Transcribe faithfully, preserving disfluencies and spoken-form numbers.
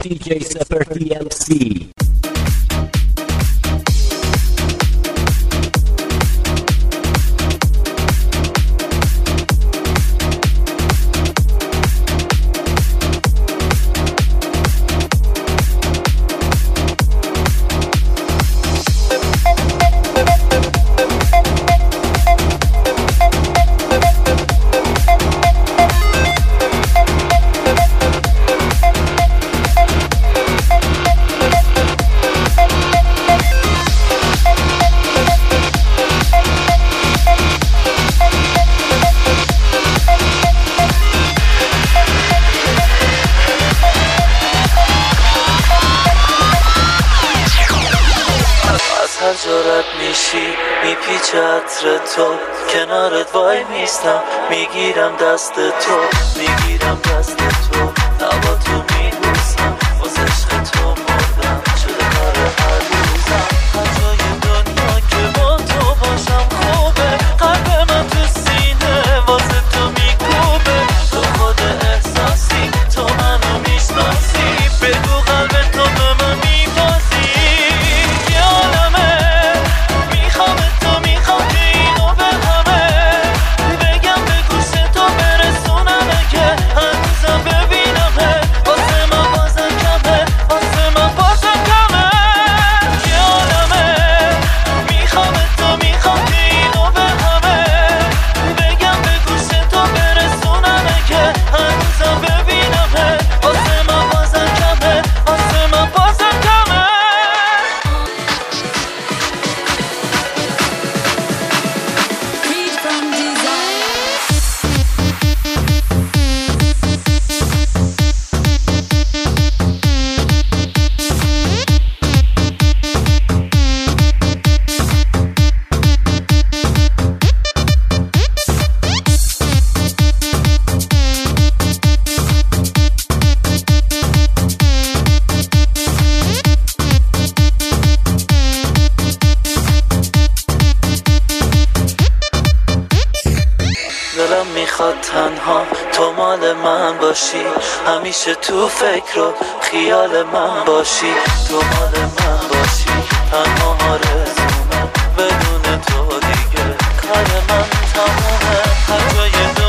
دی جی Super دی ال سی. جرأت میشی میپیچه عطر تو کنارت وای میستم میگیرم دست تو میگیرم دست تو هوا تو میبوسم واسه عشق تو مردم شده کار هر روزم هر جای دنیا که با تو باشم خوبه قلب من تو سینه واسه تو میکوبه تو خود احساسی تو منو میشناسی بگو قلب تو به من میبازی دلم میخواد تنها تو مال من باشی همیشه تو فکر و خیال من باشی تو مال من باشی تنها آرزومه بدون تو دیگه کار من تمومه هر جای